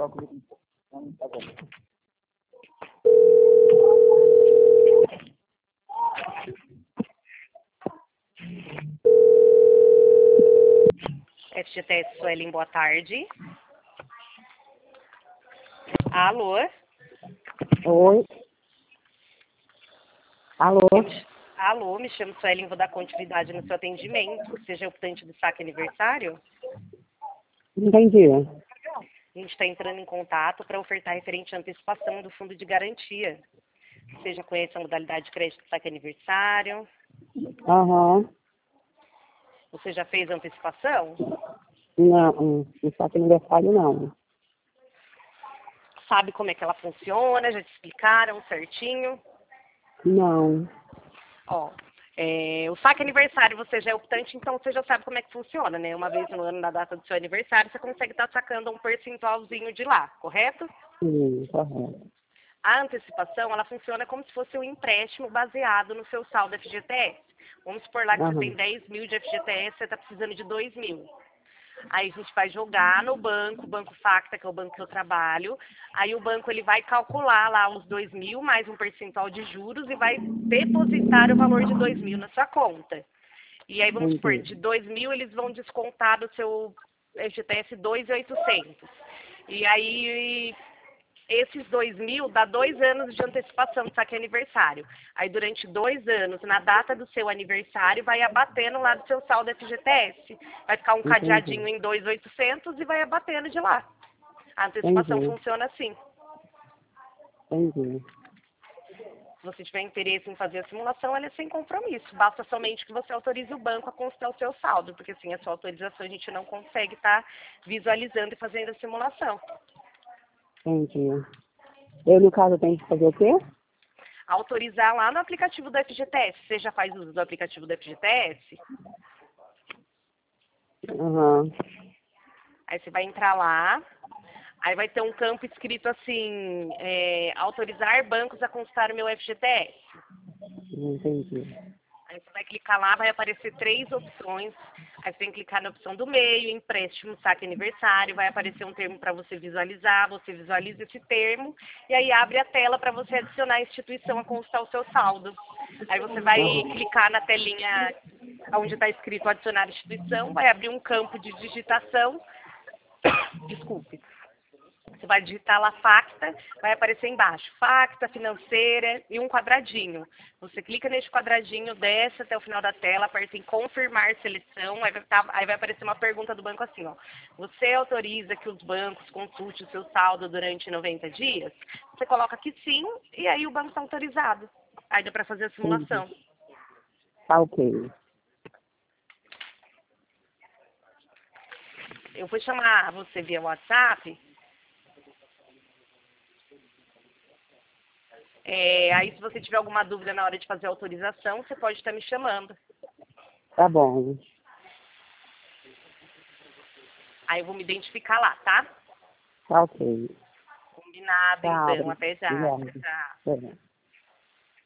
Tá bom. FGTS Suelen, boa tarde. Alô? Oi. Alô? Alô, me chamo Suelen, vou dar continuidade no seu atendimento. Seja optante do saque aniversário. Entendi. A gente está entrando em contato para ofertar referente à antecipação do fundo de garantia. Você já conhece a modalidade de crédito do saque aniversário? Aham. Você já fez a antecipação? Não, só que aniversário não. Sabe como é que ela funciona? Já te explicaram certinho? Não. Ó, o saque aniversário você já é optante, então você já sabe como é que funciona, né? Uma vez no ano, na data do seu aniversário, você consegue estar sacando um percentualzinho de lá, correto? Sim, correto. A antecipação, ela funciona como se fosse um empréstimo baseado no seu saldo FGTS. Vamos supor lá que você tem 10 mil de FGTS, você está precisando de 2 mil. Aí a gente vai jogar no banco, o Banco Facta, que é o banco que eu trabalho. Aí o banco ele vai calcular lá os 2 mil mais um percentual de juros e vai depositar o valor de 2 mil na sua conta. E aí vamos supor, de 2 mil eles vão descontar do seu FGTS 2.800. E aí esses 2 mil dá 2 anos de antecipação do saque aniversário. Aí durante 2 anos, na data do seu aniversário, vai abatendo lá do seu saldo FGTS. Vai ficar um cadeadinho em 2.800 e vai abatendo de lá. A antecipação funciona assim. Entendi. Se você tiver interesse em fazer a simulação, ela é sem compromisso. Basta somente que você autorize o banco a consultar o seu saldo, porque sem a sua autorização a gente não consegue estar visualizando e fazendo a simulação. Entendi. Eu, no caso, tenho que fazer o quê? Autorizar lá no aplicativo do FGTS. Você já faz uso do aplicativo do FGTS? Aham. Aí você vai entrar lá, aí vai ter um campo escrito assim, autorizar bancos a consultar o meu FGTS. Entendi. Aí você vai clicar lá, vai aparecer 3 opções. Aí você tem que clicar na opção do meio, empréstimo, saque aniversário, vai aparecer um termo para você visualizar, você visualiza esse termo, e aí abre a tela para você adicionar a instituição a consultar o seu saldo. Aí você vai clicar na telinha onde está escrito adicionar instituição, vai abrir um campo de digitação, desculpe. Você vai digitar lá Facta, vai aparecer embaixo, Facta, financeira e um quadradinho. Você clica nesse quadradinho, desce até o final da tela, aperta em confirmar seleção, aí vai aparecer uma pergunta do banco assim, ó. Você autoriza que os bancos consultem o seu saldo durante 90 dias? Você coloca que sim, e aí o banco está autorizado. Aí dá para fazer a simulação. Tá ok. Eu vou chamar você via WhatsApp. Aí, se você tiver alguma dúvida na hora de fazer a autorização, você pode estar me chamando. Tá bom. Aí eu vou me identificar lá, tá? Tá ok. Combinado, Tchau. então. Até já. Obrigada. Tchau. Tchau.